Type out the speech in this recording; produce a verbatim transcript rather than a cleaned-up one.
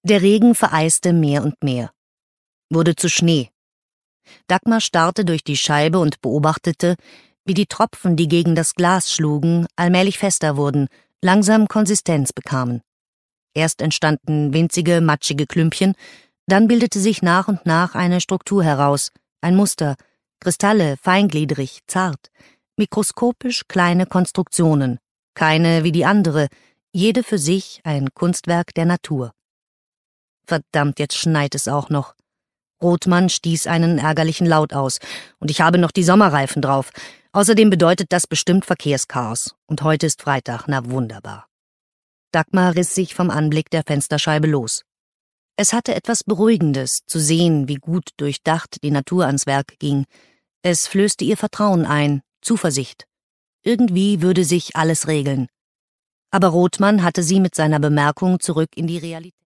Der Regen vereiste mehr und mehr, wurde zu Schnee. Dagmar starrte durch die Scheibe und beobachtete, wie die Tropfen, die gegen das Glas schlugen, allmählich fester wurden, langsam Konsistenz bekamen. Erst entstanden winzige, matschige Klümpchen, dann bildete sich nach und nach eine Struktur heraus, ein Muster, Kristalle, feingliedrig, zart, mikroskopisch kleine Konstruktionen, keine wie die andere, jede für sich ein Kunstwerk der Natur. Verdammt, jetzt schneit es auch noch. Rothmann stieß einen ärgerlichen Laut aus, und ich habe noch die Sommerreifen drauf. Außerdem bedeutet das bestimmt Verkehrschaos, und heute ist Freitag, na wunderbar. Dagmar riss sich vom Anblick der Fensterscheibe los. Es hatte etwas Beruhigendes, zu sehen, wie gut durchdacht die Natur ans Werk ging. Es flößte ihr Vertrauen ein, Zuversicht. Irgendwie würde sich alles regeln. Aber Rothmann hatte sie mit seiner Bemerkung zurück in die Realität